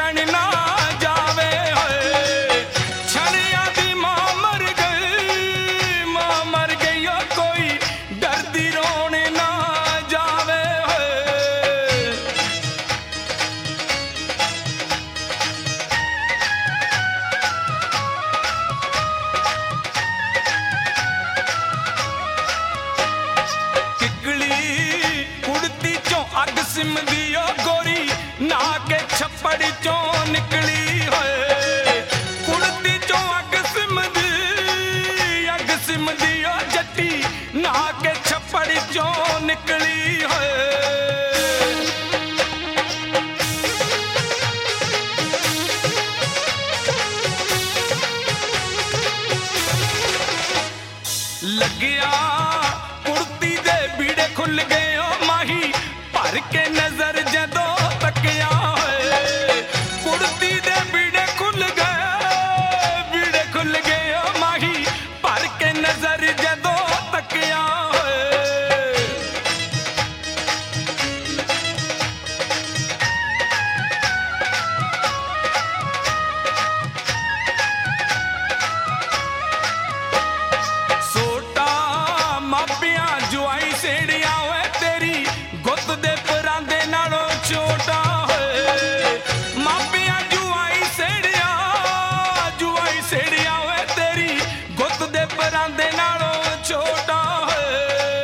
ਛੱਡਣ ਨਾ ਜਾਵੇ ਹੋਏ। ਛੜਿਆਂ ਦੀ ਮਾਂ ਮਰ ਗਈ ਓ ਕੋਈ ਡਰਦੀ ਰੋਣ ਨਾ ਜਾਵੇ ਹੋਏ। ਅੱਗ ਸਿਮਦੀ ਓ ਗੋਰੀ ਨਾ ਕੇ ਛੱਪੜ ਚੋਂ ਨਿਕਲੀ ਹੋਏ। ਕੁੜਤੀ ਚੋਂ ਅੱਗ ਸਿਮਦੀ ਓ ਜੱਟੀ ਨਾ ਕੇ ਛੱਪੜ ਚੋਂ ਨਿਕਲੀ ਹੋਏ। ਲੱਗਿਆ ਕੁੜਤੀ ਦੇ ਬੀੜੇ ਖੁੱਲ ਗਏ ਓ ਮਾਹੀ ਭਰ ਕੇ ਨਜ਼ਰ ਜਦੋਂ ਤੱਕਿਆ ਹੋਏ। ਕੁੜਤੀ ਦੇ ਬੀੜੇ ਖੁੱਲ ਗਏ ਓ ਮਾਹੀ ਭਰ ਕੇ ਨਜ਼ਰ ਜਦੋਂ ਤੱਕਿਆ ਹੋਏ। ਸੋਟਾ ਮਾਪਿਆਂ ਜੁਆਈ ਸੇੜੀਆਂ ਓਏ ਤੇਰੀ ਗੁੱਤ ਦੇ ਪਰਾਂਦੇ ਨਾਲੋਂ ਛੋਟਾ ਹੋਏ। ਮਾਪਿਆਂ ਜੁਆਈ ਸੇੜਿਆ ਓਏ ਤੇਰੀ ਗੁੱਤ ਦੇ ਪਰਾਂਦੇ ਨਾਲੋਂ ਛੋਟਾ ਹੋਏ।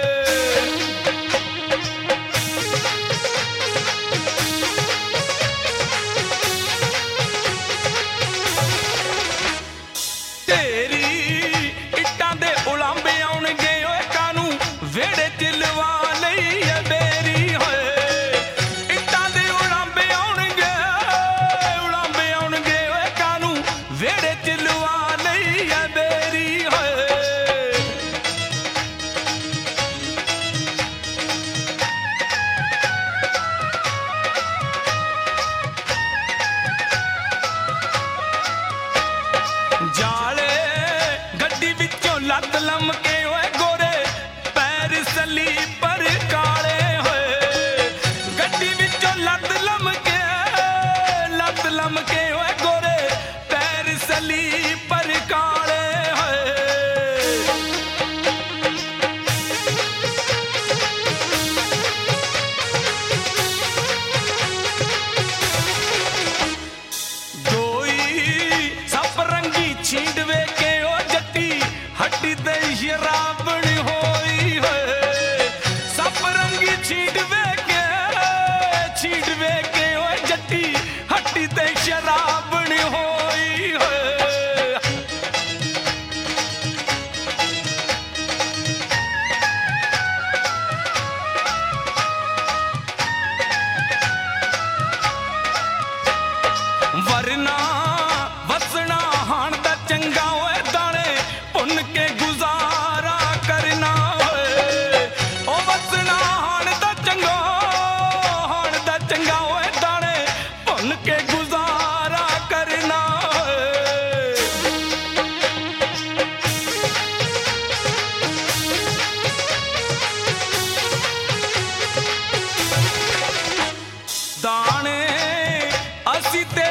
ਤੇਰੀ ਇੱਟਾਂ ਦੇ ਉਲਾਂਬੇ ਆਉਣਗੇ ਓਏ ਕਾਨੂੰ ਵਿਹੜੇ ਚ ਲਵਾ ਲਈ ਐ ਬੇਰੀ ਹੋਏ। ਇੱਟਾਂ ਦੇ ਉਲਾਂਬੇ ਆਉਣਗੇ ਓਏ ਕਾਨੂੰ ਵਿਹੜੇ ਚ ਲਵਾ ਲਈ ਐ ਬੇਰੀ ਹੋਏ। ਜਾਲੇ ਗੱਡੀ ਵਿੱਚੋਂ ਲੱਤ ਲਮਕੇ ਓਏ ਗੋਰੇ ਪੈਰ ਸਲੀਪਰ ਕਾਲੇ ਹੋਏ। ਗੱਡੀ ਵਿੱਚੋਂ ਲੱਤ ਲਮਕੇ ਓਏ ਗੋਰੇ ਪੈਰ ਸਲੀਪਰ ਕਾਲੇ ਹੋਏ। ਦੋਈ ਸੱਪ ਰੰਗੀ ਛੀਂਡਵੇ ਕੇ ਓ ਜੱਟੀ ਹੱਡੀ ਤੇ ਸ਼ਰਾਬਣ ਹੋਈ ਹੋਏ। ਸੱਪ ਰੰਗੀ ਛੀਂਡਵੇ ਕੇ ਓ ਜੱਟੀ ਹੱਡੀ ਤੇ ਸ਼ਰਾਬਣ ਹੋਈ ਹੋਏ। ਵਰਨਾ ਵਸਣਾ ਹਾਣ ਦਾ ਚੰਗਾ ਓਏ ਦਾਣੇ ਭੁੰਨ ਕੇ ਗੁਜ਼ਾਰਾ ਕਰਨਾ ਹੋਏ। ਓ ਵਸਣਾ ਹਾਣ ਦਾ ਚੰਗਾ ਓਏ ਦਾਣੇ ਭੁੰਨ ਕੇ ਗੁਜ਼ਾਰਾ ਕਰਨਾ ਹੋਏ। ਦਾਣੇ ਅਸੀਂ ਤੇ